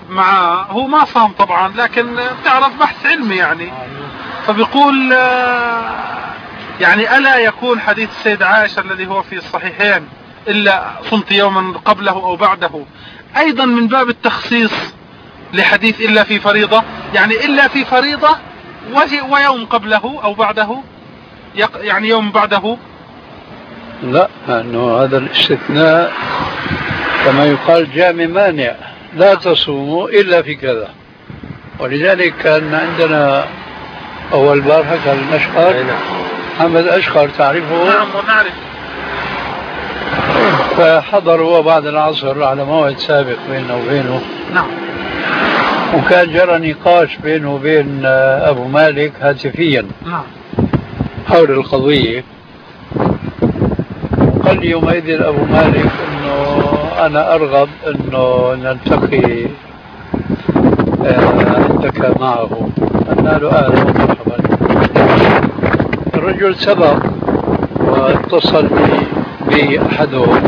معاه، هو ما صام طبعا لكن بتعرف بحث علمي يعني، فبيقول يعني ألا يكون حديث السيدة عائشة الذي هو في الصحيحين إلا صمت يوما قبله أو بعده أيضا من باب التخصيص لحديث إلا في فريضة، يعني إلا في فريضة ويوم قبله أو بعده، يعني يوم بعده. لا، لأنه هذا الاستثناء كما يقال جامع مانع، لا تصوموا إلا في كذا. ولذلك كان عندنا أول بارحة كان الأشقر محمد أشقر، تعرفه؟ نعم ونعرف. فحضر هو بعد العصر على موعد سابق بيننا وبينه. نعم. وكان جرى نقاش بينه وبين أبو مالك هاتفيا. نعم. حول القضية. قال لي يومئذ أبو مالك أنه أنا أرغب أنه نلتقي عندك معه. قلنا له أهلا ومرحبا. الرجل سبق واتصل بأحدهم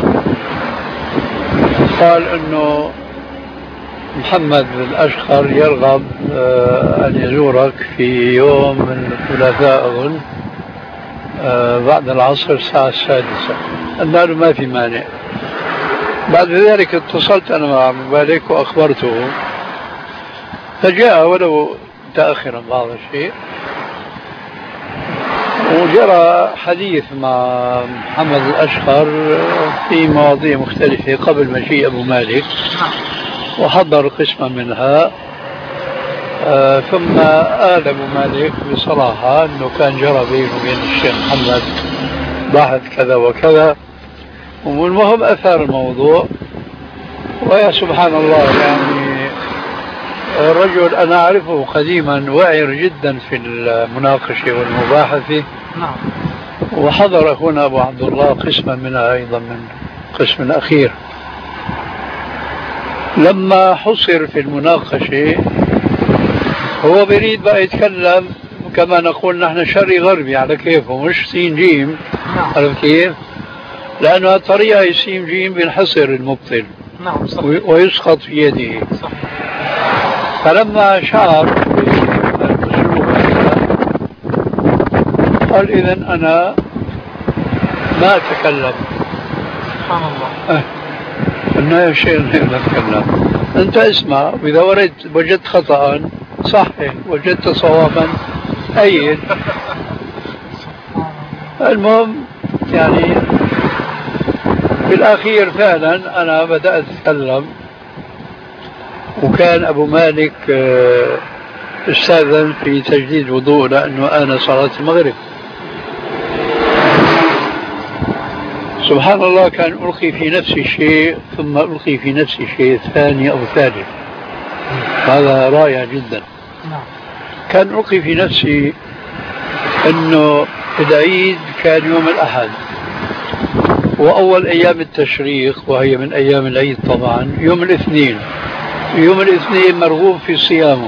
قال أنه محمد الأشقر يرغب أن يزورك في يوم الثلاثاء أظن بعد العصر الساعة 6. قلنا له ما في مانع. بعد ذلك اتصلت أنا مع مالك وأخبرته، فجاء ولو متأخرا بعض الشيء، وجرى حديث مع محمد الأشقر في مواضيع مختلفة قبل مجيء أبو مالك، وحضر قسما منها. ثم آل أبو مالك بصراحة أنه كان جرى بينه وبين الشيخ محمد بحث كذا وكذا، والمهم أثار الموضوع. ويا سبحان الله، يعني الرجل أنا أعرفه قديما واعر جدا في المناقشة والمباحثة. نعم. وحضر أخونا أبو عبد الله قسما منها أيضا من القسم الأخير. لما حصر في المناقشة هو بريد بقى يتكلم كما نقول نحن شرقي غربي على كيفه، مش سين جيم. عرفت كيف؟ لأنه الطريقة سين جيم بينحصر المبطل. نعم صح. ويسقط في يده. صح. فلما شعر بالأسلوب هذا قال إذن أنا ما أتكلم. سبحان الله. قلنا يا شيخ نتكلم، أنت اسمع، وإذا وجدت خطأ صحح، وجدت صوابا أيد. المهم يعني بالأخير فعلا أنا بدأت أتكلم، وكان أبو مالك استاذن في تجديد وضوء لأنه أنا صلاة المغرب. سبحان الله، كان ألقي في نفسي شيء ثم ألقي في نفسي شيء ثاني أو ثالث، هذا رائع جدا. كان ألقي في نفسي أنه العيد كان يوم الأحد، وأول أيام التشريق وهي من أيام العيد طبعا يوم الاثنين. يوم الاثنين مرغوب في صيامه.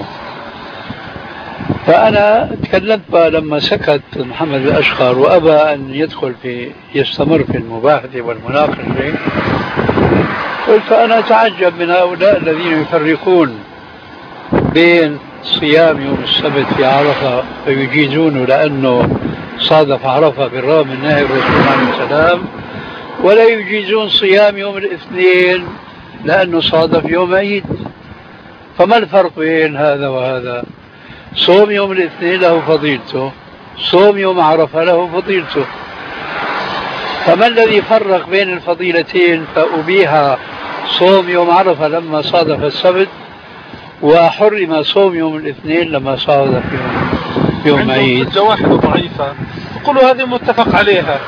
فأنا تكلمت لما سكت محمد الأشقر وأبى أن يستمر في المباحثة والمناقشة، قلت فأنا أتعجب من هؤلاء الذين يفرقون بين صيام يوم السبت في عرفة فيجيزونه لأنه صادف عرفة بالرغم من نهي الرسول عليه السلام، ولا يجيزون صيام يوم الاثنين لأنه صادف يوم عيد. فما الفرق بين هذا وهذا؟ صوم يوم الاثنين له فضيلته، صوم يوم عرفة له فضيلته. فما الذي فرق بين الفضيلتين فأبيح صوم يوم عرفة لما صادف السبت، وحرم صوم يوم الاثنين لما صادف يوم عيد؟ عندهم واحدة ضعيفة يقولوا هذه متفق عليها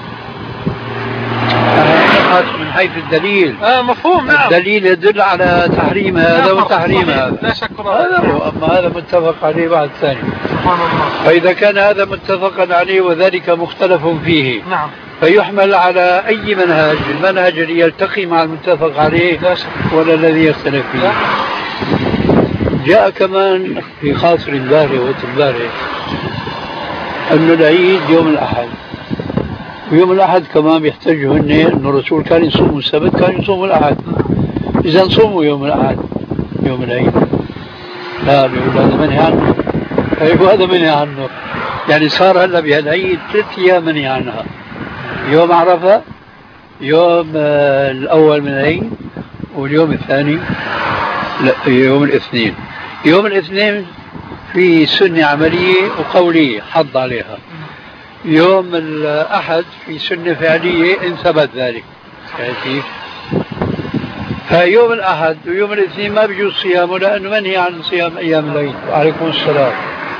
من حيث الدليل. مفهوم. نعم. الدليل يدل على تحريم هذا وتحريم هذا. لا شك. هذا هو. أما هذا متفق عليه بعد ثاني. سبحان الله. فإذا كان هذا متفقا عليه وذلك مختلف فيه، نعم، فيحمل على أي منهج؟ المنهج اللي يلتقي مع المتفق عليه ولا الذي يختلف فيه؟ لا. جاء كمان في خاطر الباري وتباري أن العيد يوم الأحد، ويوم الأحد كمان يحتجوا أن الرسول كان يصوم السبت، كان يصوم الأحد. إذا صوموا يوم الأحد يوم العيد؟ لا بيقول هذا منهي عنه. أيوة هذا منهي عنه، يعني صار هلا بهالعيد 3 أيام منهي عنها: يوم عرفة، يوم الأول من العيد، واليوم الثاني لا يوم الاثنين. يوم الاثنين في سنة عملية وقولية حض عليها. يوم الأحد في سنة فعلية إن ثبت ذلك. كيف؟ فيوم الأحد ويوم الاثنين ما بيجوز صيامه لأنه منهي عن صيام أيام العيد. وعليكم السلام.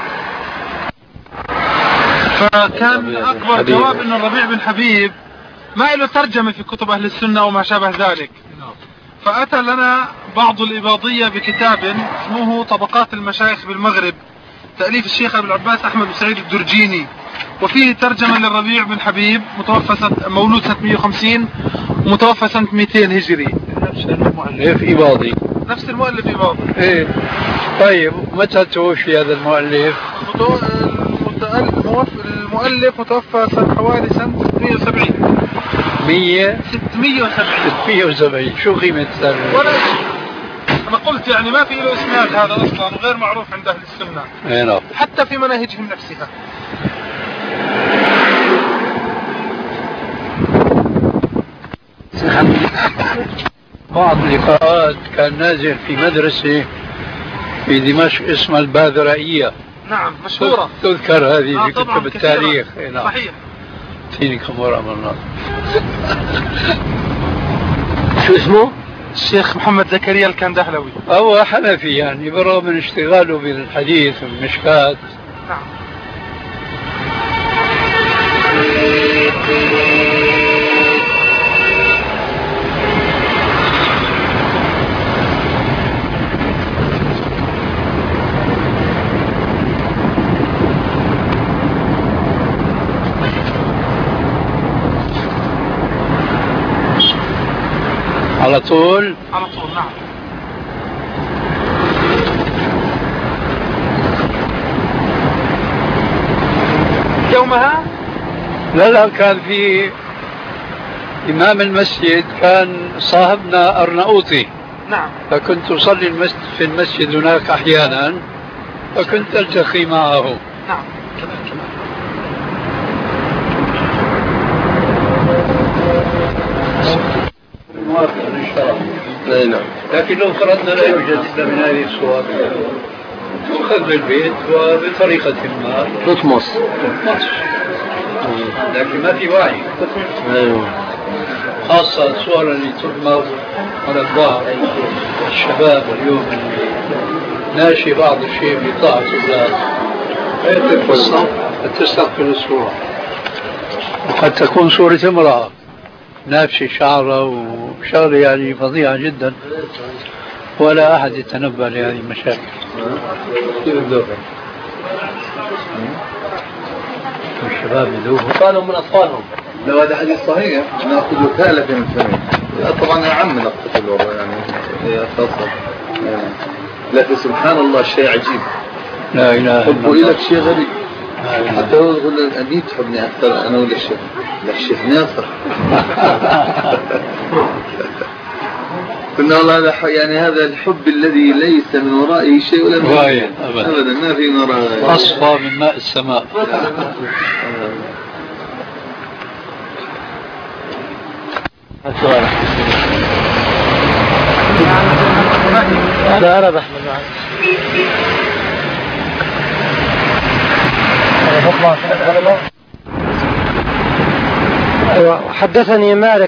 فكان أكبر جواب أن الربيع بن حبيب ما له ترجمة في كتب أهل السنة وما شابه ذلك، فأتى لنا بعض الإباضية بكتاب اسمه طبقات المشايخ بالمغرب، تأليف الشيخ أبو العباس أحمد بن سعيد الدرجيني، وفيه ترجمة للربيع بن حبيب متوفى مولود سنة 150 متوفى سنة 200 هجري. نفس المؤلف إباضي. نفس المؤلف إباضي. إيه. طيب متى توفي هذا المؤلف؟ المؤلف متوفى سنة حوالي سنة 670. 670. شو قيمة ذلك؟ ولا شيء. أنا قلت يعني ما في له إسناد هذا أصلا وغير معروف عند أهل السنة. نعم. حتى في مناهجهم نفسها. بعض اللقاءات كان نازل في مدرسة في دمشق اسمها الباذرائية. نعم مشهورة. تذكر هذه في كتب التاريخ. نعم. صحيح. تيني كم ورقة من الله. شو اسمه؟ الشيخ محمد زكريا الكندهلوي. هو حنفي يعني برغم من اشتغاله بالحديث والمشكات. نعم. على طول. على طول. نعم. يومها لا كان في إمام المسجد كان صاحبنا أرناؤوطي. نعم. فكنت أصلي في المسجد هناك أحيانا فكنت ألتقي معه. نعم. لكن لو فرضنا لا يوجد إلا من هذه الصور تؤخذ بالبيت وبطريقة ما تطمس، لكن ما في وعي. خاصة الصور اللي تطمس على الظهر. الشباب اليوم اللي ناشي بعض الشيء بطاعة الله تستقبل الصورة، وقد تكون صورة امرأة نافشة شعره وشغلة يعني فظيعة جدا، ولا أحد يتنبأ لهذه المشاكل. الشباب يذوبوا أطفالهم من أطفالهم. لو هذا حديث صحيح نأخذ وكالة من الفهم. طبعا يا عم نقصد الوضع يعني هي خاصة لكن سبحان الله شيء عجيب. لا إله إلا الله. لك شيء غريب. حتى لو تقول أني تحبني أكثر أنا ولا الشيخ؟ لا الشيخ ناصر. قلنا والله هذا يعني هذا الحب الذي ليس من ورائه شيء ولا غاية أبدا ما في من وراءه أصفى من ماء السماء. لا ربح حدثني مالك